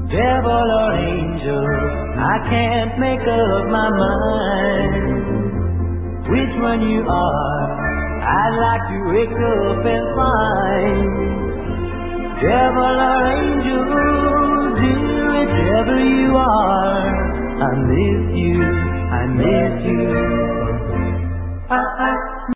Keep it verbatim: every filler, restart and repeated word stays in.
devil or angel, I can't make up my mind which one you are. I'd like to wake up and find, devil or angel, dear, whichever you are, I miss you, I miss you. I, I